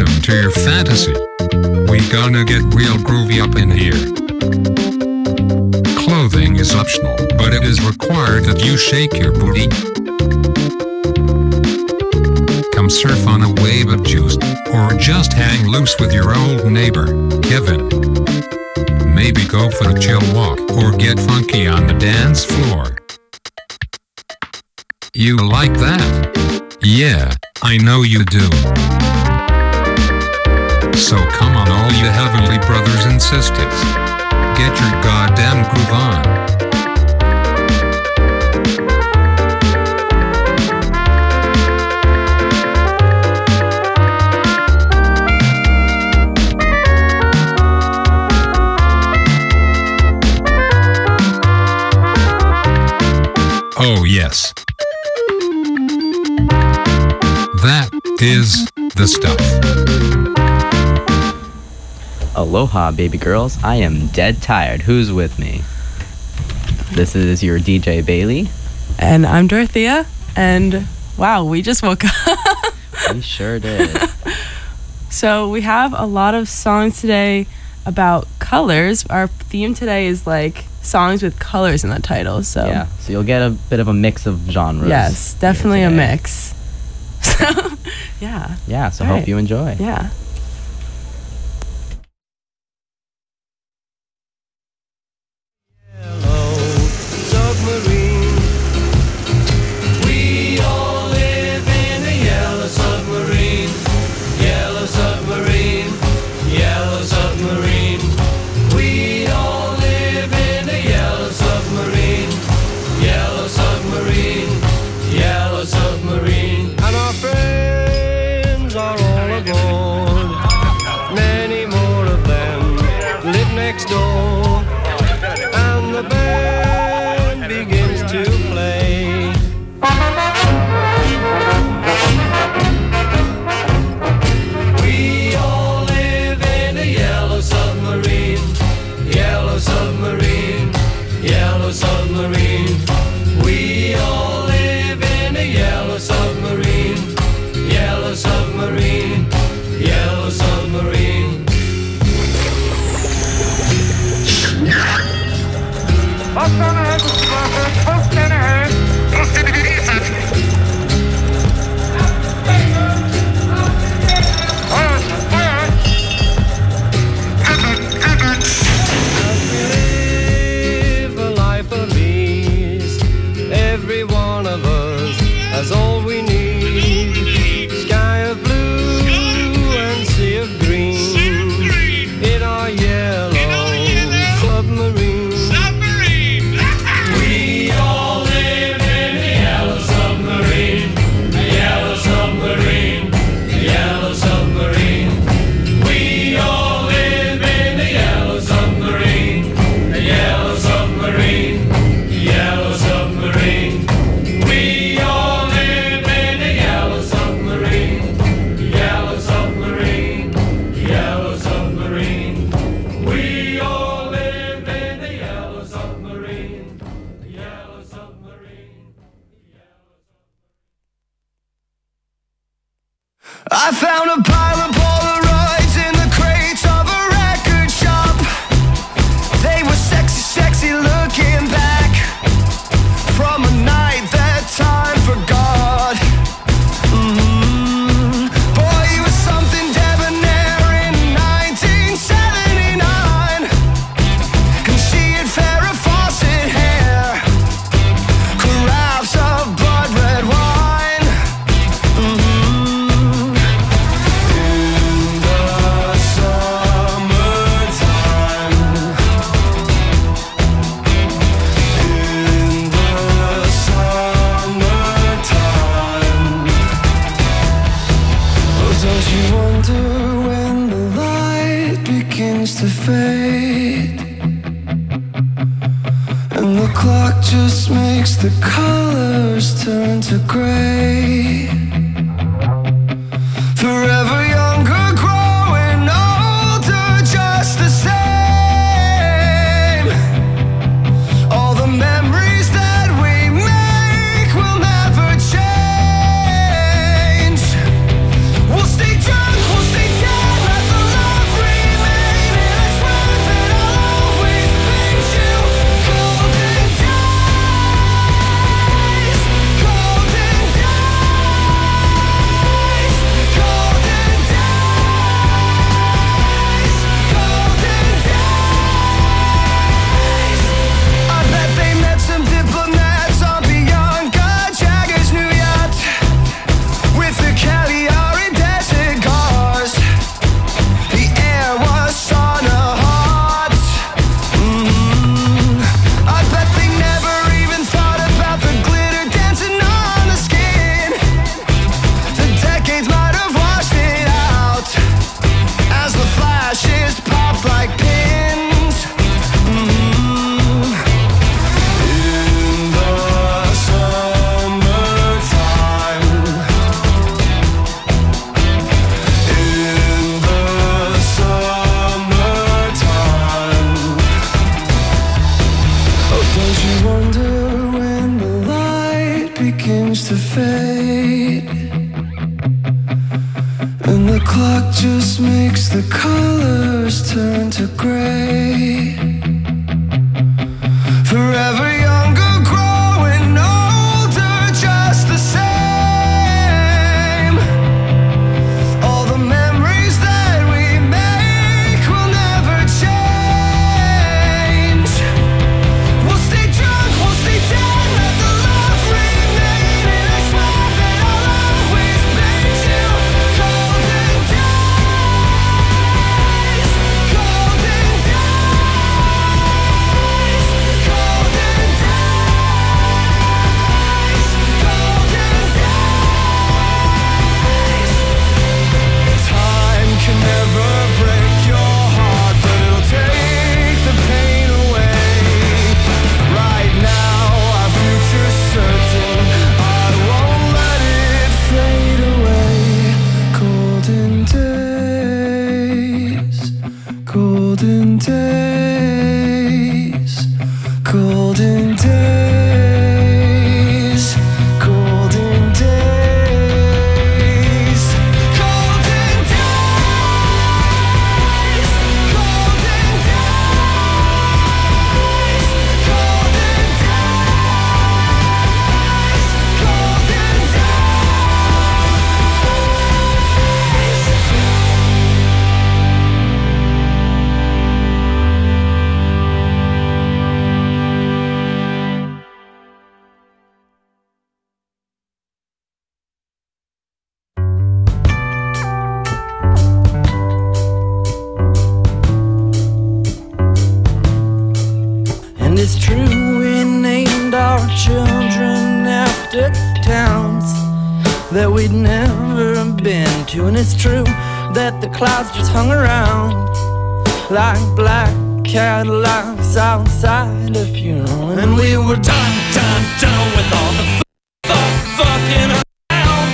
welcome to your fantasy. We gonna get real groovy up in here. Clothing is optional, but it is required that you shake your booty. Come surf on a wave of juice, or just hang loose with your old neighbor, Kevin. Maybe go for a chill walk, or get funky on the dance floor. You like that? Yeah, I know you do. So come on all you heavenly brothers and sisters. Get your goddamn groove on. Oh yes. That is the stuff. Aloha, baby girls. I am dead tired. Who's with me? This is your DJ Bailey. And I'm Dorothea. And wow, we just woke up. We sure did. So we have a lot of songs today about colors. Our theme today is like songs with colors in the title. So yeah, so you'll get a bit of a mix of genres. Yes, definitely a mix. So yeah. Yeah, so All hope right. you enjoy. Yeah. I found a pile of Polaroids in the crates of a record shop. They were sexy, sexy looking back from a night that time forgot. Boy, he was something debonair in 1979. And she had Farrah Fawcett hair, carafes of blood red wine. To fade, and the clock just makes the colors turn to gray. Forever younger, growing older, just the same. All the memories that we make will never change. We'll stay drunk, we'll stay as the colors turn to gray. Forever younger, growing older, just the same. All the memories that we make will never change. We'll stay drunk, we'll stay dead, let the love remain. And I swear that I'll always bring you golden days, golden days, golden days, golden days. Time can never break your heart, but it'll take the pain away. Right now, our future's certain. I won't let it fade away. Golden days, golden days, golden days, golden days, golden days, golden days, golden days, golden days. And it's true, we named our children after towns that we'd never been to. And it's true that the clouds just hung around like black Cadillacs outside a funeral. And we were done with all the fucking around.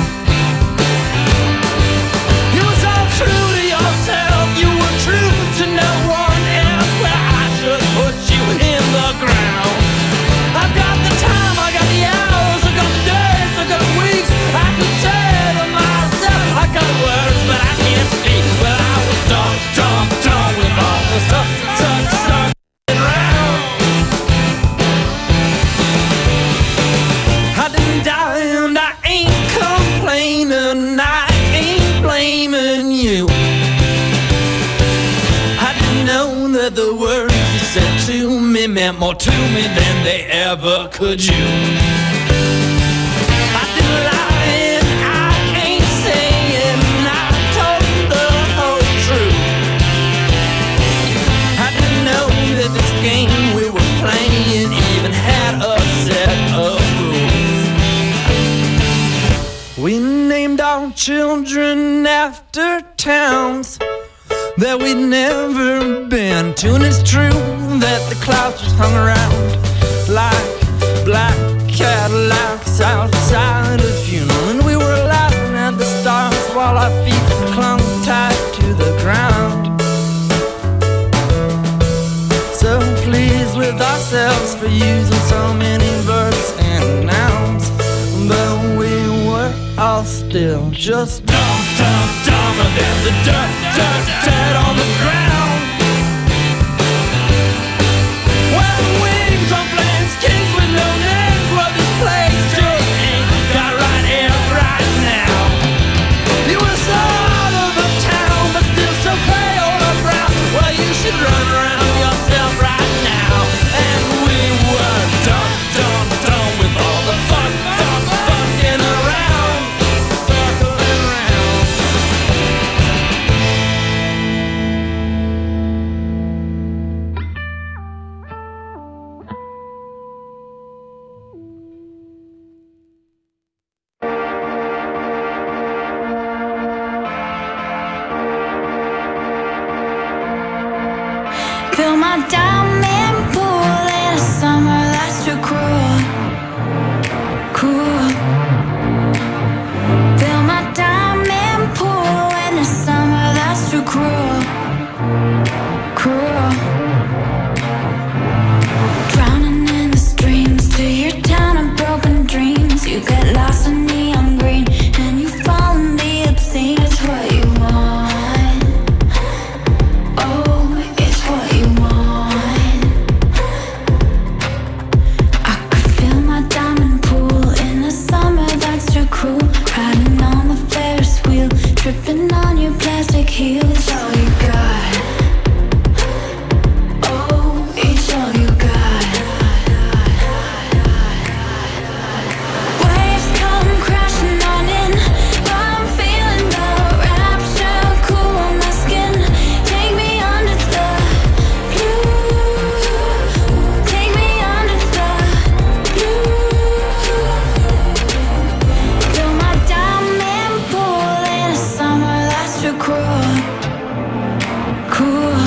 You was all true to yourself, you were true to no one else. Well, I should put you in the ground. I've got the time, I got the hours, I got the days, I got the weeks. I could say to myself, I got words, but I can't speak. Well, I was done with all the stuff around. I didn't die and I ain't complaining, I ain't blaming you. I didn't know that the words you said to me meant more to me than they ever could you. I didn't lie and I ain't saying I told the whole truth. I didn't know that this game we were playing even had a set of rules. We named our children after towns that we'd never been to. And it's true that the clouds just hung around like black Cadillacs outside a funeral. And we were laughing at the stars while our feet clung tight to the ground. So pleased with ourselves for using so many verbs and nouns, but we were all still just dumber than the dirt on the ground. Well, wings on planes, kings with no names. Well, this place just ain't got right here, right now. You were so out of the town, but still so pale or brown. Well, you should run around yourself right now. And we were done with all the fucking around, circling around. Fill my diamond pool in a summer that's too cruel, cruel. Fill my diamond pool in a summer that's too cruel, cruel. Drowning in the streams to your town of broken dreams. You get lost in neon green and you fall in the obscene. It's what you want. all you got. Oh, it's all you got. Waves come crashing on in, but I'm feeling the rapture cool on my skin. Take me under the blue. Take me under the blue. Fill my diamond pool in a summer that's too cruel. Cool.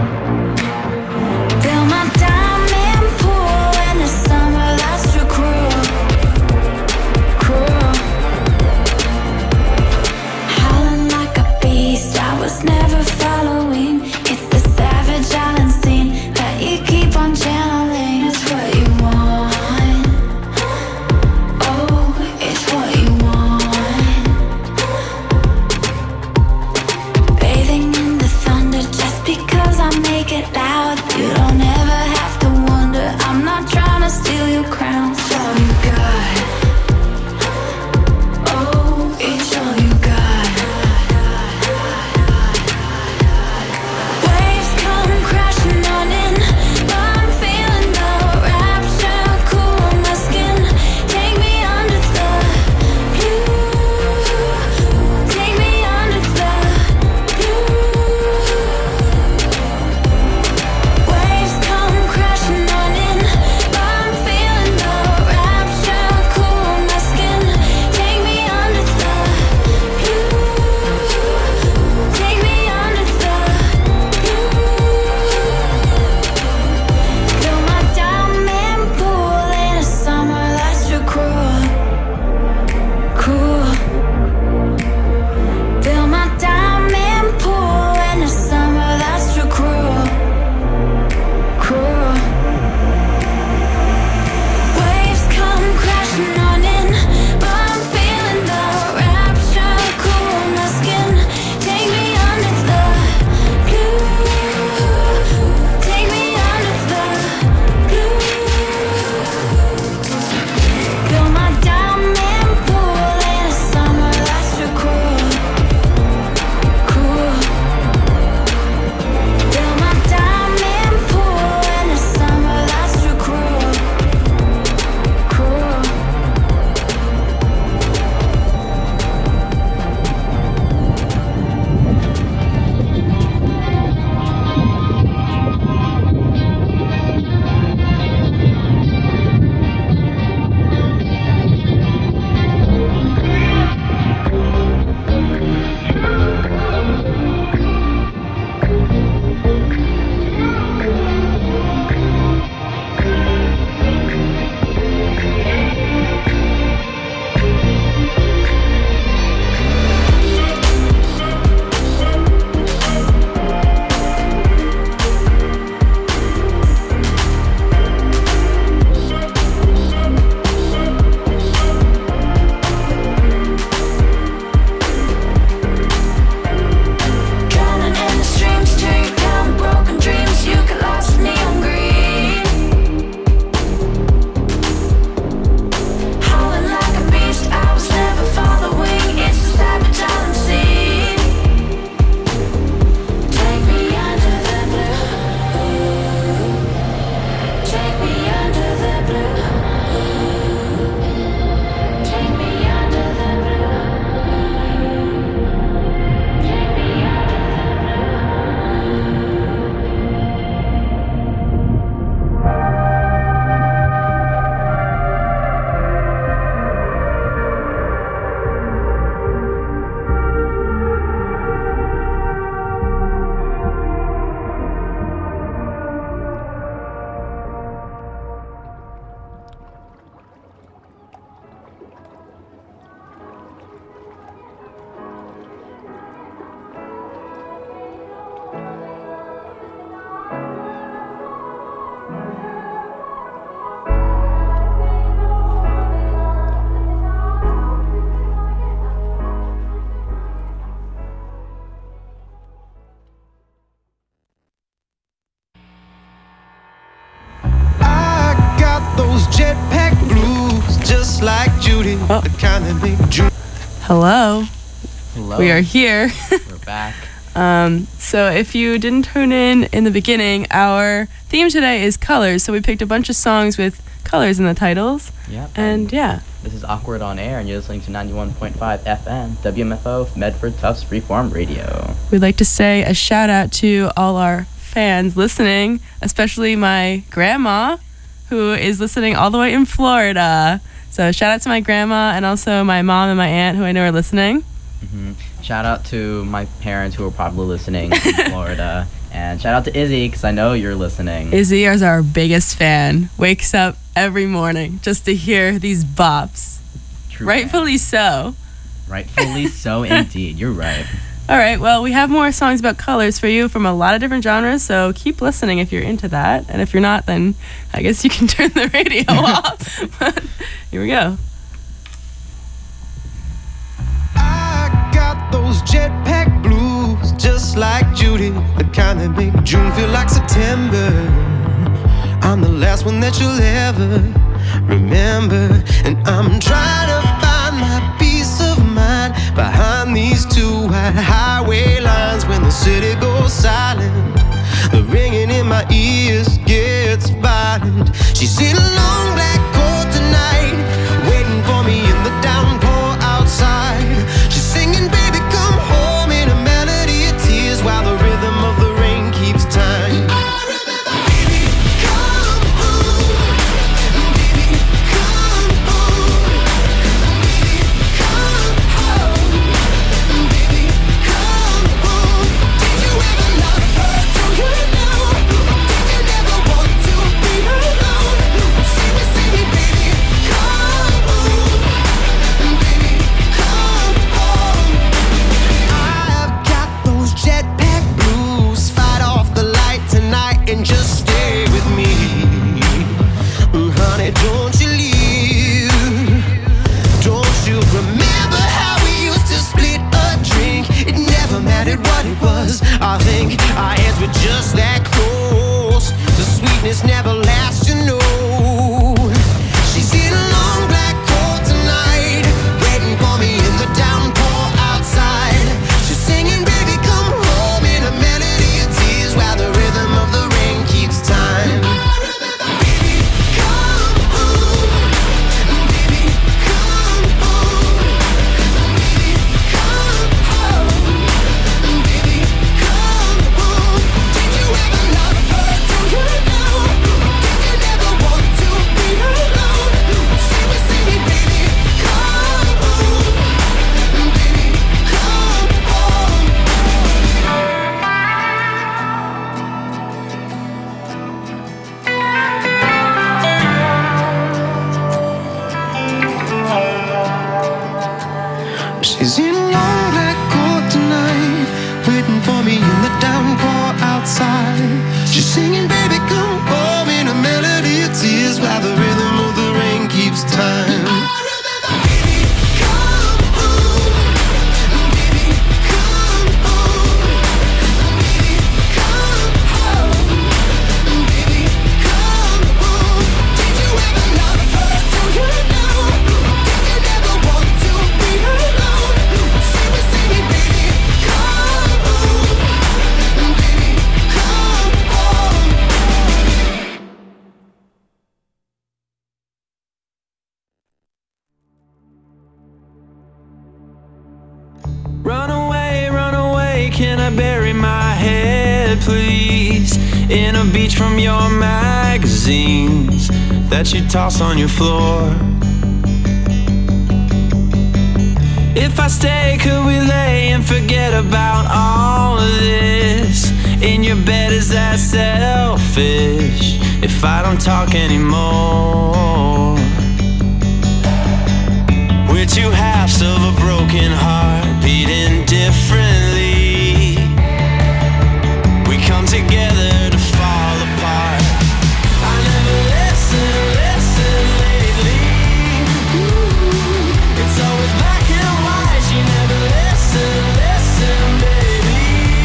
Fill my diamond pool in a summer that's too cruel. Cruel. Howling like a beast, I was never following. It's the savage island scene that you keep on channeling. It's what you want. Oh, it's what you want. Bathing in the thunder just because I make it loud. You don't ever have to wonder. I'm not trying to steal your crown. It's all you got. Oh, it's all you got. Waves come crashing on in, but I'm feeling the rapture cool on my skin. Take me under the blue. Take me under the blue. Waves come crashing on in, but I'm feeling the rapture cool on my skin. Take me under the blue. Take me under the blue. Fill my diamond pool in a summer that's too cruel. Cool. Fill my diamond pool in a summer that's too cruel. Cruel. Waves come crashing on in, but I'm feeling the rapture cool on my skin. Take me under the blue. Take me under the blue. Fill my diamond pool in a summer that's too cruel. Cruel. Fill my diamond pool in a summer that's too cruel. Cruel. Drowning in the streams till you count broken dreams. You get lost in neon green. Howling like a beast, I was never following. It's the savage island scene. Take me under the blue. Take me under the blue. Take me under the blue. Take me under Hello. Hello. We are here. We're back. So if you didn't tune in the beginning, our theme today is colors. So we picked a bunch of songs with colors in the titles. Yep. And yeah. This is Awkward on Air, and you're listening to 91.5 FM, WMFO, Medford Tufts Freeform Radio. We'd like to say a shout out to all our fans listening, especially my grandma, who is listening all the way in Florida. So shout out to my grandma and also my mom and my aunt, who I know are listening. Mm-hmm. Shout out to my parents who are probably listening in Florida. And shout out to Izzy, because I know you're listening. Izzy is our biggest fan. Wakes up every morning just to hear these bops. True Rightfully so. Rightfully so, indeed. You're right. All right, well, we have more songs about colors for you from a lot of different genres, so keep listening if you're into that. And if you're not, then I guess you can turn the radio off. But here we go. I got those jetpack blues, just like Judy, the kind that make June feel like September. I'm the last one that you'll ever remember, and I'm trying to find my peace of mind behind these two wide highway lines. When the city goes silent, the ringing in my ears gets violent. She's in a long black coat tonight, waiting for me in the downpour outside. She's singing, baby, come home, in a melody of tears, while the rhythm of the rain keeps time. And just stay with me, honey, don't you leave. Don't you remember how we used to split a drink? It never mattered what it was. I think our hands were just that close. The sweetness never lasts, you know. She's in a long black coat tonight, waiting for me in the downpour outside. She's singing, baby, come home, in a melody of tears, while the rhythm of the rain keeps time. Baby, come home. Baby, come home. Baby, come home. Baby, come home. Did you ever love her? Do you know? Did you never want to be alone? She was singing, baby, come home. Baby, come home. She's in a long black coat tonight, waiting for me in the downpour outside. She's singing, baby, come home, in a melody of tears, while the rhythm of the rain keeps time. Baby, come home. Baby, come home. Baby, come home. Baby, come home. Did you ever love her? Do you know? Did you never want to be alone? She was singing, baby, come home. Baby, come home. Run away, can I bury my head, please? In a beach from your magazines that you toss on your floor. If I stay, could we lay and forget about all of this? In your bed, is that selfish if I don't talk anymore? We're two halves of a broken heart, beating differently. We come together to fall apart. I never listen lately. It's always black and white. You never listen, baby.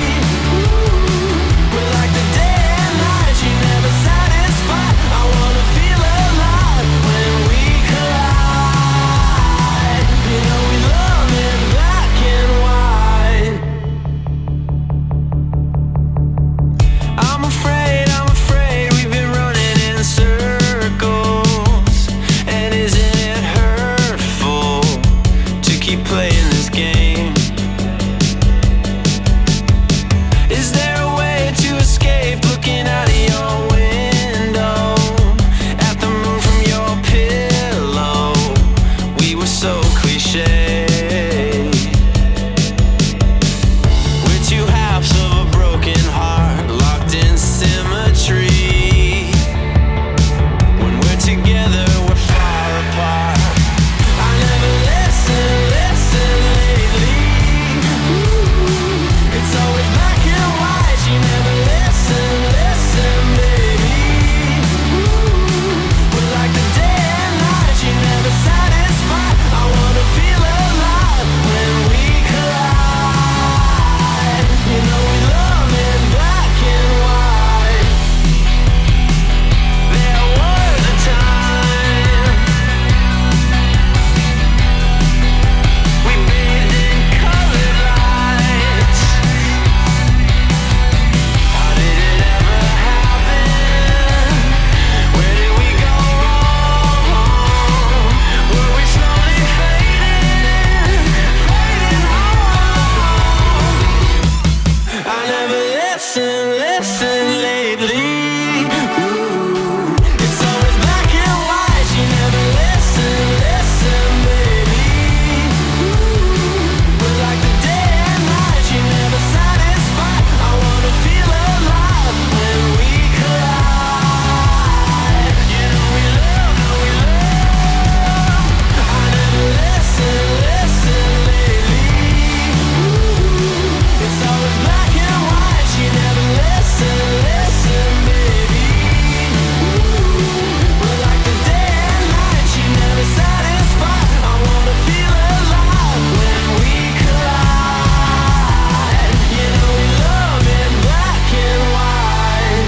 We're like the day and night. You never satisfy. I wanna feel alive when we collide. You know we love it black listen, listen lately. Ooh, it's always black and white. You never listen, listen, baby. Ooh, we're like the day and night. You never satisfy. I wanna feel alive when we collide. You know we love, I never listen, listen lately. Ooh, it's always black and white. You never listen, listen, baby. Ooh, we're like the day and night. You never satisfy. I wanna feel alive when we collide. You know we love in black and white.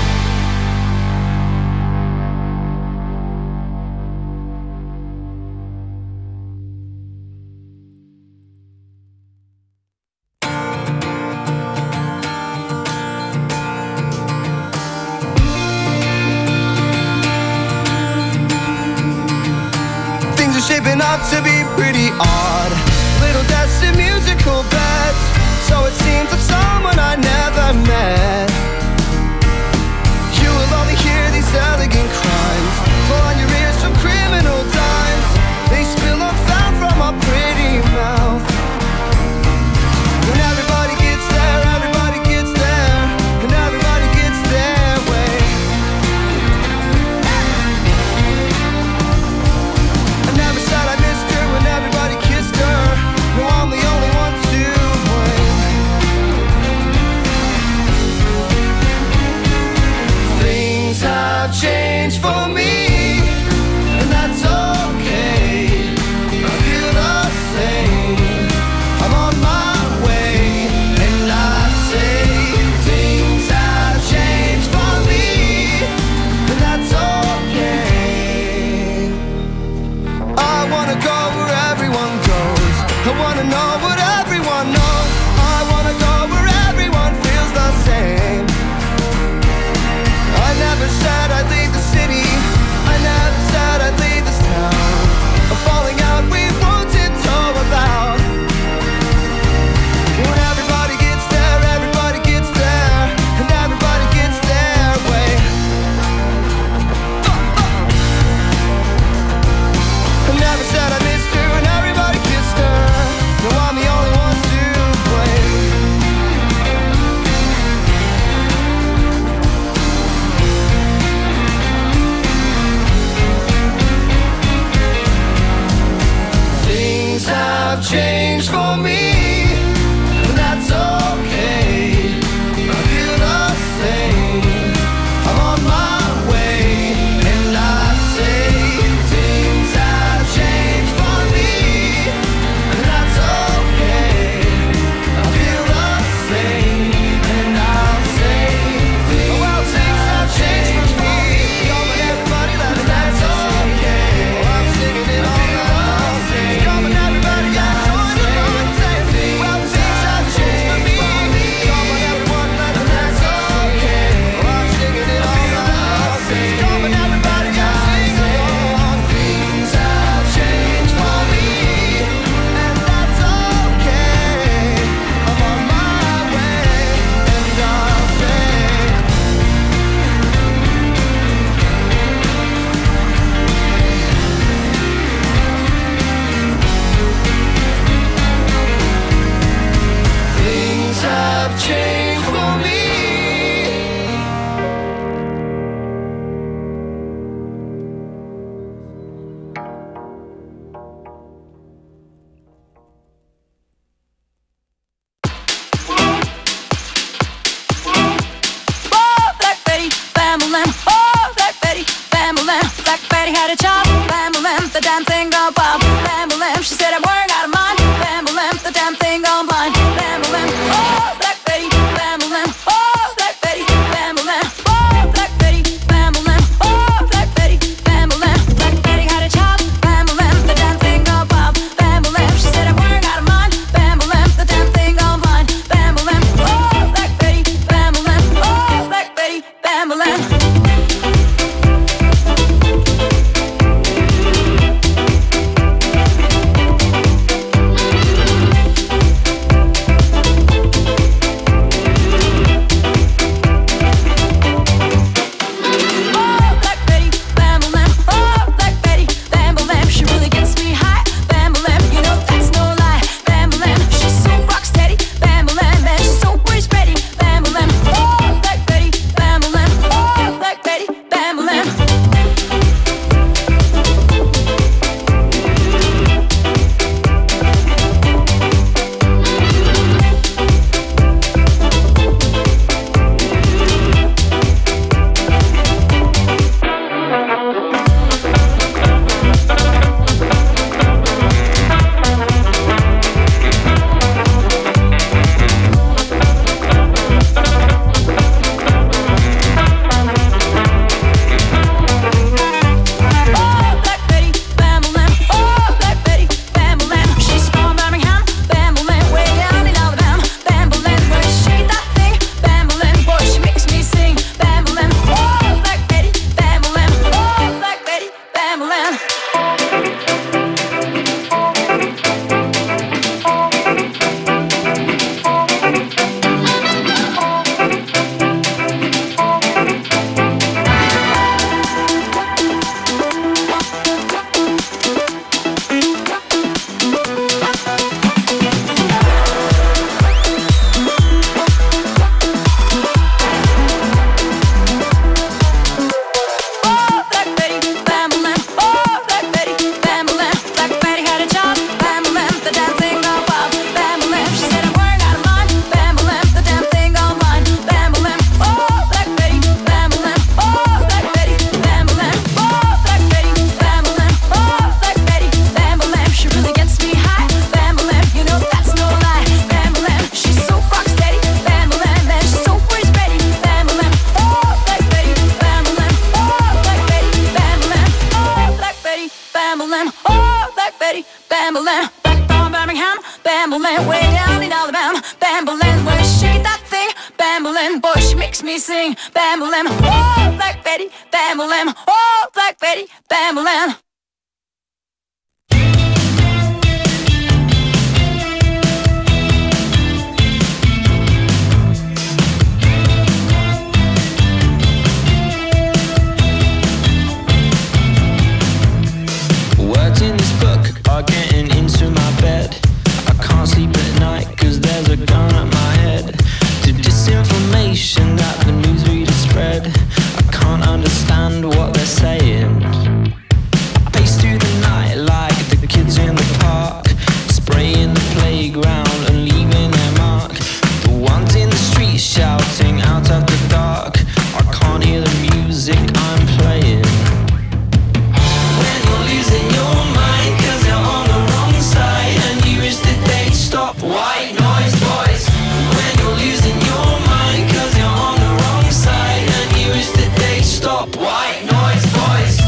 Things are shaping up to be pretty odd. Little deaths in musical beds. So it seems of someone I never met. You will only hear these elegant crimes fall on your ears from criminal dimes. They spill unfound from a pretty mouth. When everybody gets there, everybody gets there, and everybody gets their way. I never said I missed her when everybody kissed her. No, I'm the only one to blame. sing. Boy, she makes me sing. Bam-a-lam, oh, Black Betty. Bam-a-lam, oh, Black Betty. Bam-a-lam. Words in this book are getting into my bed. I can't sleep at night cause there's a gun at my head. The disinformation that the newsreaders spread, I can't understand what they're saying. I pace through the night like the kids in the park, spraying the playground and leaving their mark. The ones in the streets shouting out of the dark, I can't hear the music I'm playing. When you're losing your mind cause you're on the wrong side, and you wish that they'd stop white noise boys. When you're losing your mind cause you're on the wrong side, and you wish that they'd stop white noise boys.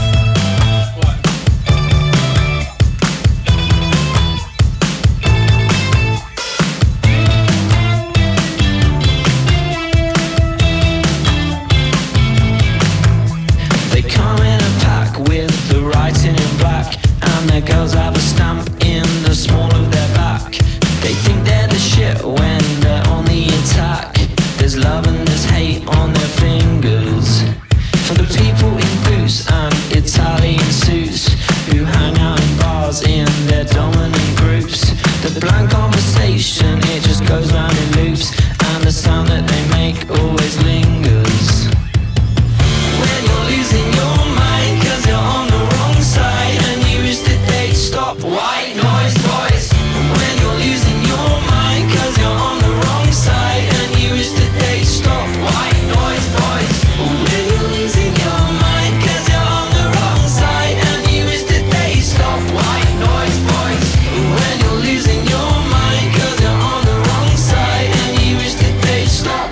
They come in a pack with the writing in black, and their girls have a stamp in the small of their back. They think they're the shit when they're on the attack. There's love and there's hate on their fingers. For the people in boots and Italian suits who hang out in bars in their dominant groups, the blank conversation, it just goes round in loops, and the sound that they make always lingers. When you're losing your mind cause you're on the wrong side, and you wish that they'd stop white noise boys. When you're losing your mind cause you're on the wrong side, and you wish that they'd stop white noise boys. When you're losing your mind cause you're on the wrong side, and you wish that they'd stop white noise boys. When you're losing your mind cause you're on the wrong side, and you wish that they'd stop.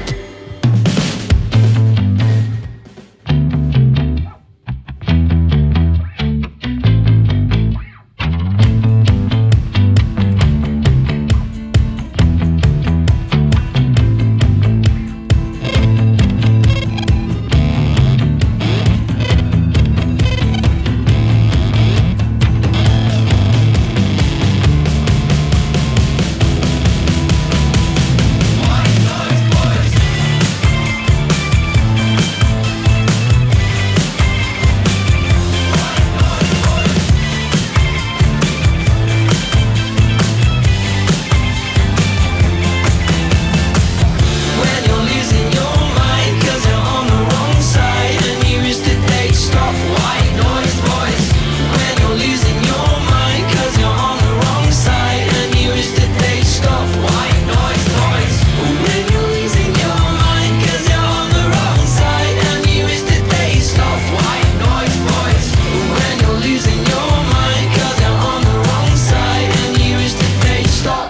When you're losing your mind cause you're on the wrong side, and you wish that they'd stop white noise boys. When you're losing your mind cause you're on the wrong side, and you wish that they'd stop white noise boys. When you're losing your mind cause you're on the wrong side, and you wish that they'd stop white noise boys. When you're losing your mind cause you're on the wrong side, and you wish that they'd stop.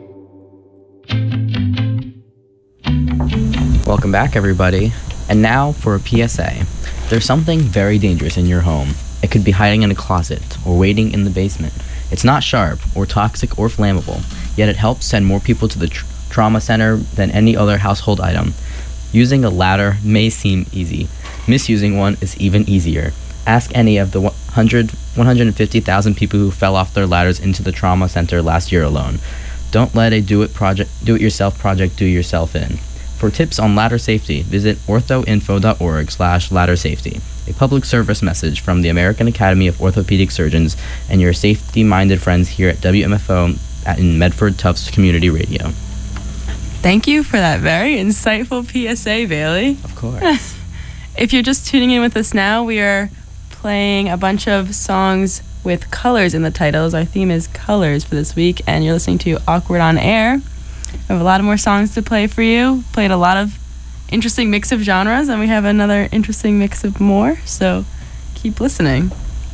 Welcome back, everybody. And now for a PSA. There's something very dangerous in your home. It could be hiding in a closet or waiting in the basement. It's not sharp or toxic or flammable, yet it helps send more people to the trauma center than any other household item. Using a ladder may seem easy. Misusing one is even easier. Ask any of the 150,000 people who fell off their ladders into the trauma center last year alone. Don't let a do-it-yourself project do yourself in. For tips on ladder safety, visit orthoinfo.org/ladder safety. A public service message from the American Academy of Orthopedic Surgeons and your safety-minded friends here at WMFO in Medford Tufts Community Radio. Thank you for that very insightful PSA, Bailey. Of course. If you're just tuning in with us now, we are playing a bunch of songs with colors in the titles. Our theme is colors for this week, and you're listening to Awkward on Air. We have a lot of more songs to play for you. Played a lot of interesting mix of genres, and we have another interesting mix of more, so keep listening.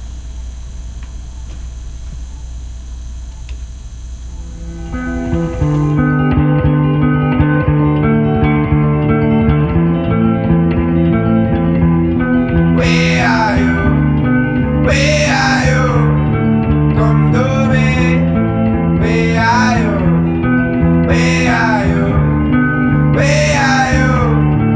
Where are you? Where are you? Come to me. Where are you? Where are you? Where are you?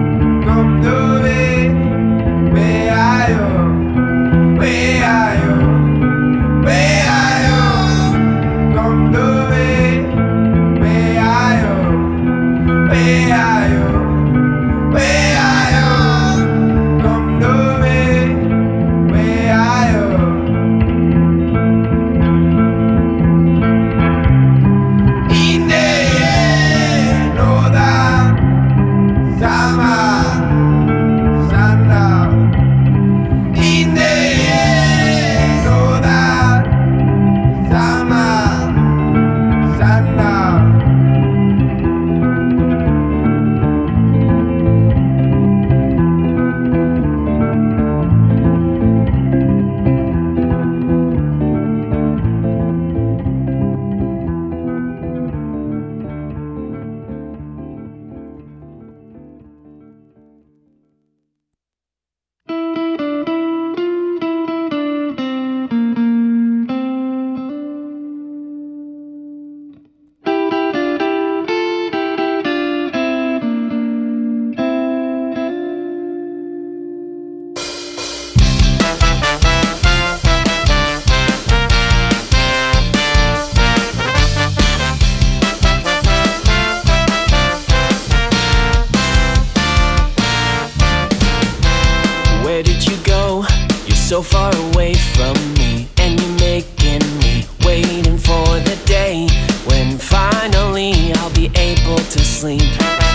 so far away from me, and you're making me waiting for the day when finally I'll be able to sleep.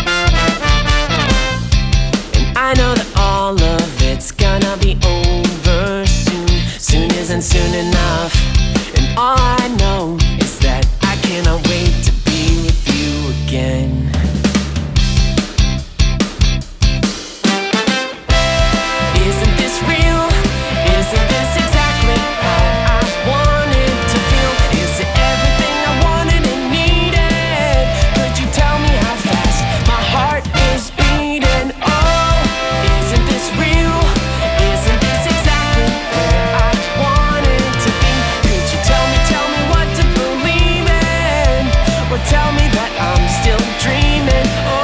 And I know that all of it's gonna be over soon. Soon isn't soon enough. And all I know is that I cannot wait to be with you again. Isn't this real? Isn't this exactly how I wanted to feel? Is it everything I wanted and needed? Could you tell me how fast my heart is beating? Oh, isn't this real? Isn't this exactly where I wanted to be? Could you tell me what to believe in? Or tell me that I'm still dreaming? Oh.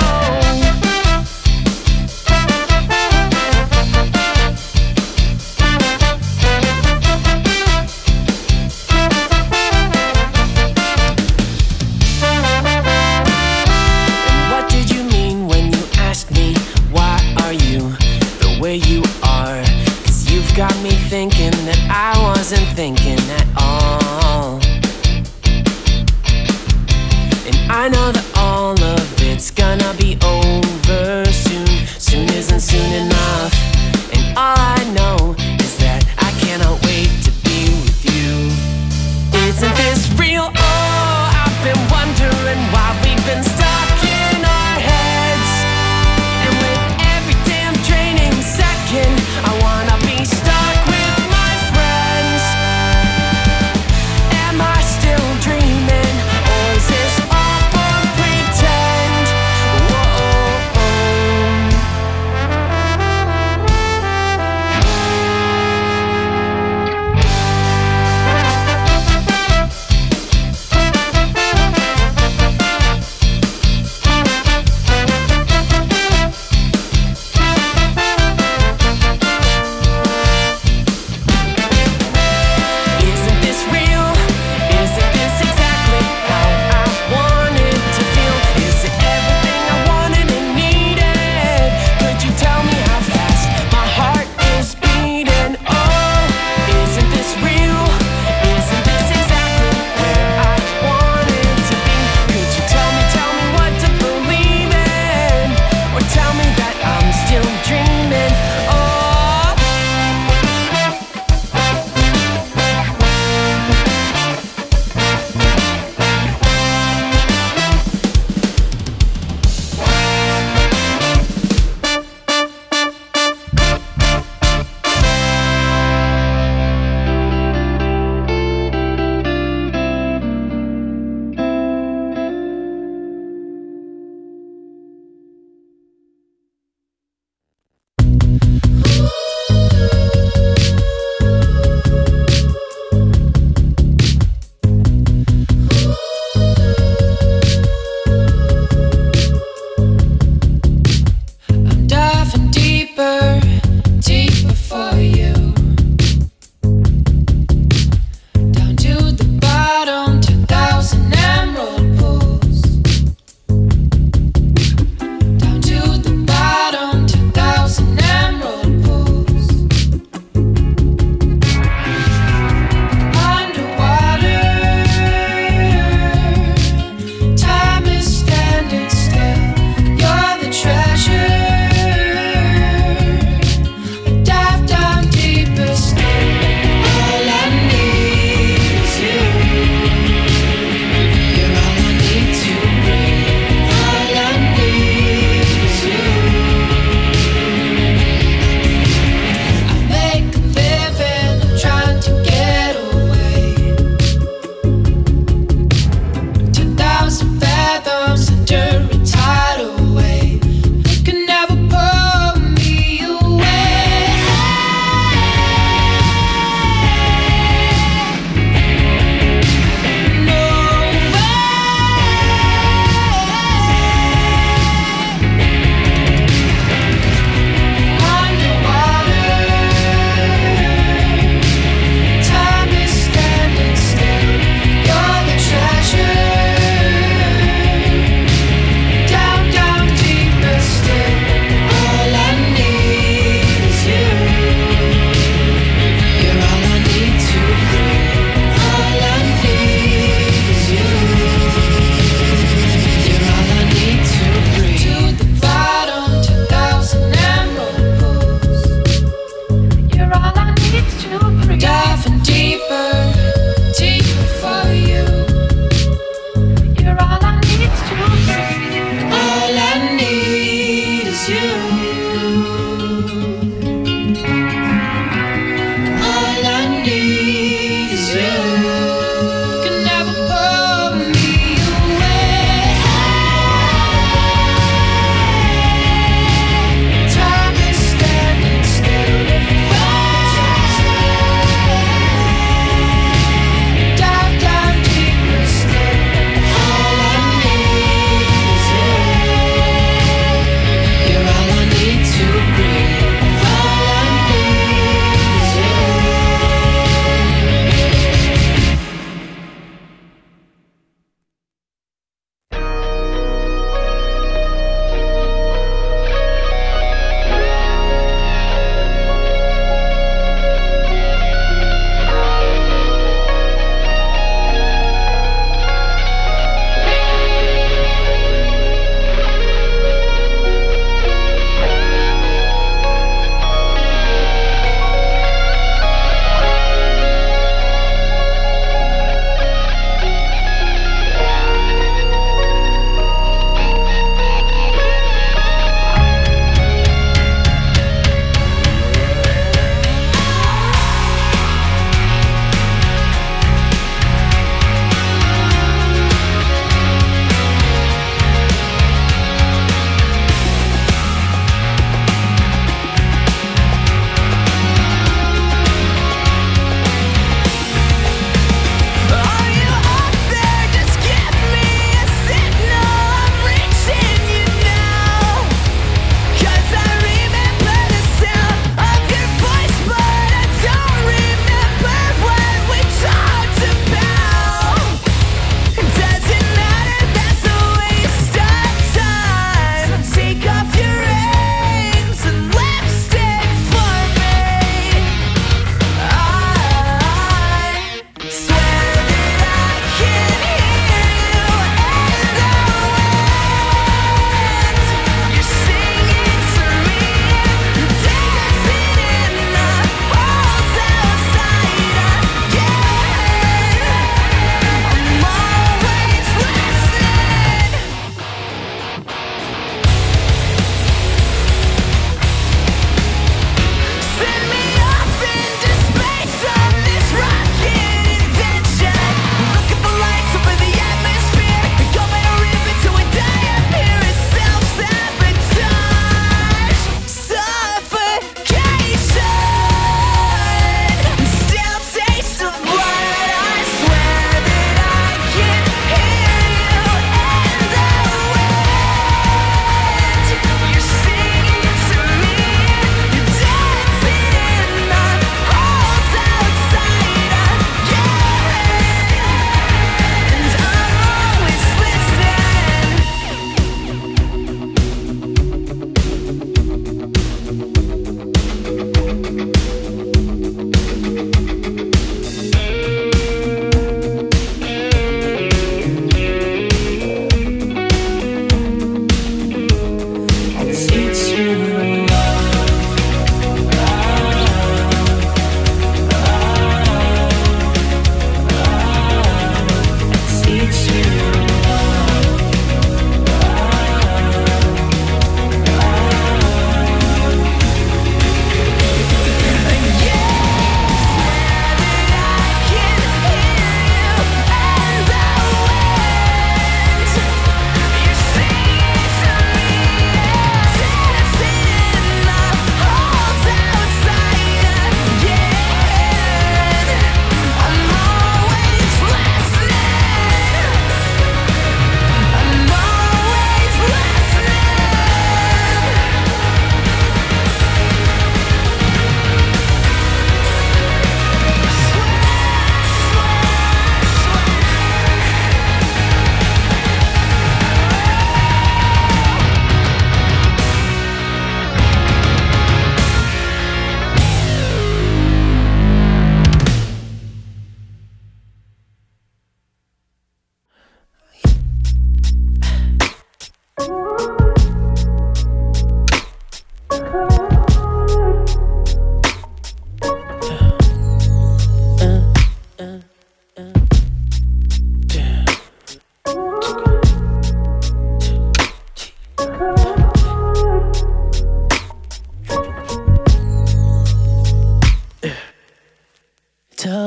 What did you mean when you asked me, why are you the way you are? 'Cause you've got me thinking that I wasn't thinking at all. And I know that all of it's gonna be over soon. Soon isn't soon enough. And all I know is that I cannot wait to be with you. Isn't this real? Oh, I've been wondering why we've been stuck in our heads. And with every damn draining second, I wanna be stuck with my friends.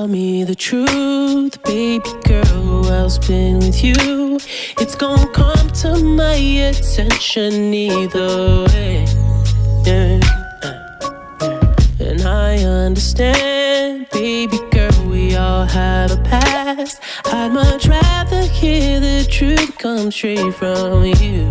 tell me the truth, baby girl, who else been with you? It's gonna come to my attention either way. Yeah. And I understand, baby girl, we all have a past. I'd much rather hear the truth come straight from you.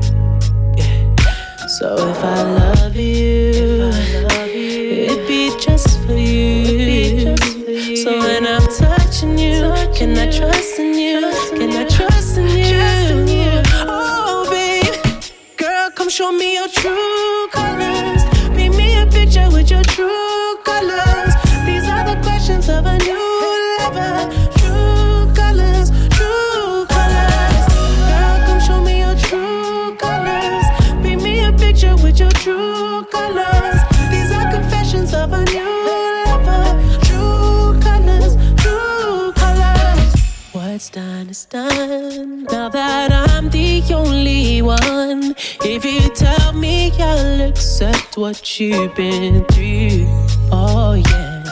So if I love you, it'd be just for you. So when I'm touching you, can I trust in you? Can I trust in you? Oh, babe, girl, come show me your true colors. Paint me a picture with your true colors. These are the questions of a new lover. True colors, true colors. Girl, come show me your true colors. Paint me a picture with your true colors. These are confessions of a new lover. True colors, true colors. What's done is done. Now that I'm the only one, if you tell me I'll accept what you've been through. Oh yeah.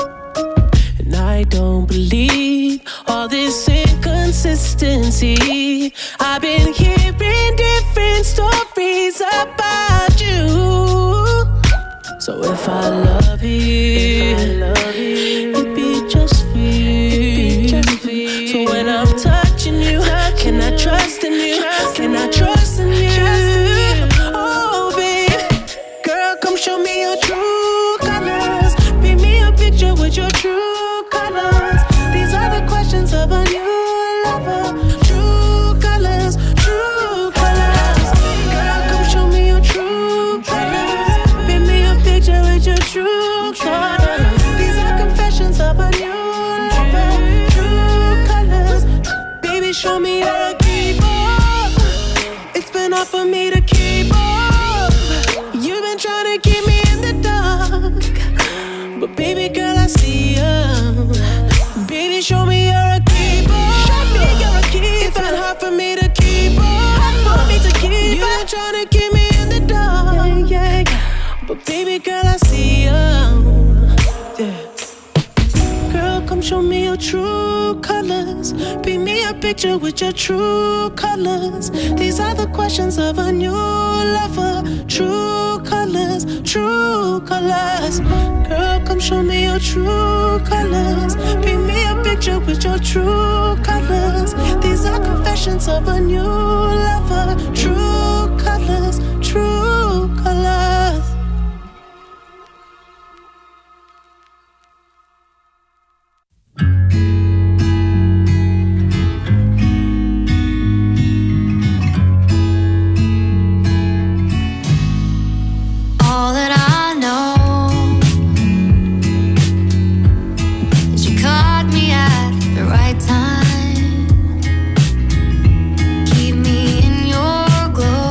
And I don't believe all this inconsistency. I've been hearing different stories about you. So if I love you, it'd be just for you. So when I'm touching you, can I trust in you? Can I trust in you? Oh babe, girl, come show me your true colors. Paint me a picture with your true colors. These are the questions of a new lover. True colors, true colors. Girl, come show me your true colors. Paint me a picture with your true colors. These are confessions of a new lover. True colors. Baby, show me you're a keeper. It's been hard for me to keep up. You've been trying to keep me in the dark, but baby girl, I see you. Baby, show me you're a keeper. Show me you're a keeper. It's been hard for me to keep up. Hard for me to keep. You've been trying to keep me in the dark, but baby girl, I see you. Yeah. Girl, come show me your true colors. Paint me a picture with your true colors. These are the questions of a new lover. True colors, true colors. Girl, come show me your true colors. Paint me a picture with your true colors. These are confessions of a new lover. True colors, true colors. All that I know is you caught me at the right time. Keep me in your glow.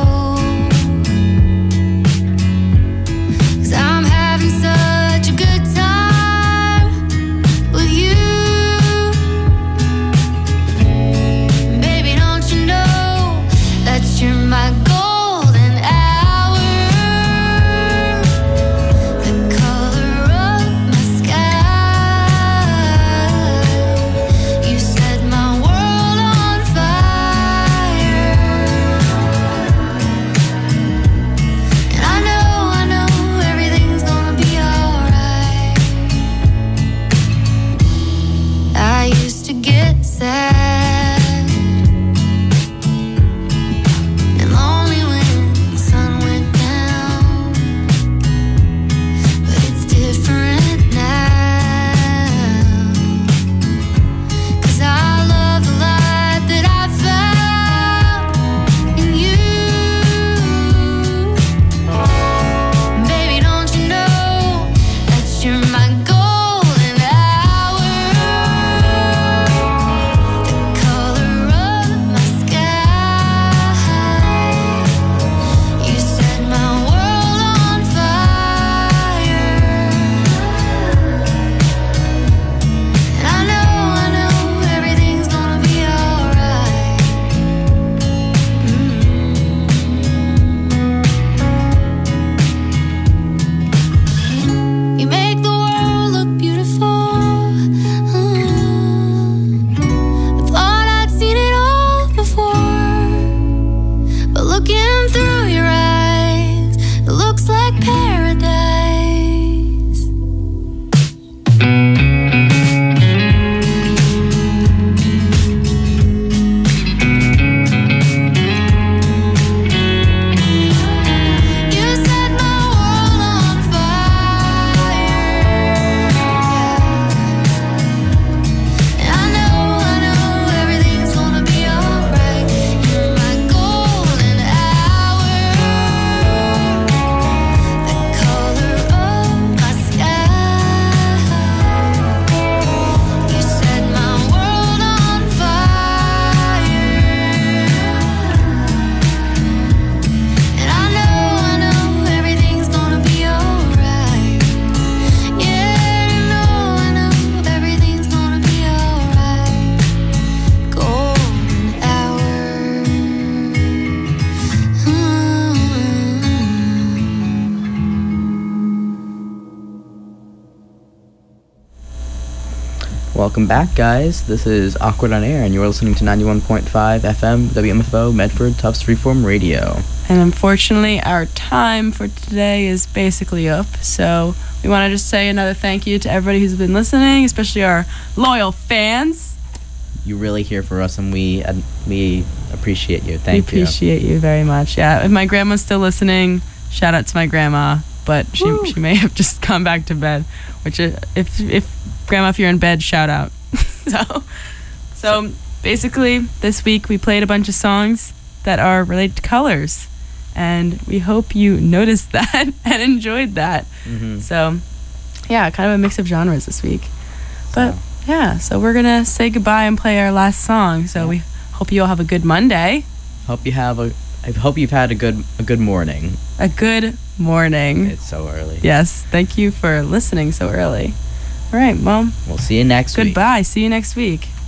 Welcome back, guys. This is Awkward on Air, and you're listening to 91.5 FM WMFO Medford Tufts Freeform Radio. And unfortunately, our time for today is basically up. So we want to just say another thank you to everybody who's been listening, especially our loyal fans. You're really here for us, and we appreciate you. Thank you. We appreciate you very much. Yeah, if my grandma's still listening, shout out to my grandma. But she may have just gone back to bed. Which if grandma, if you're in bed, shout out. so basically, this week we played a bunch of songs that are related to colors, and we hope you noticed that and enjoyed that. Mm-hmm. So yeah, kind of a mix of genres this week. But yeah, so we're gonna say goodbye and play our last song. So we hope you all have a good Monday. I hope you've had a good morning. A good morning. It's so early. Yes, thank you for listening so early. All right, well, We'll see you next week. goodbye. See you next week.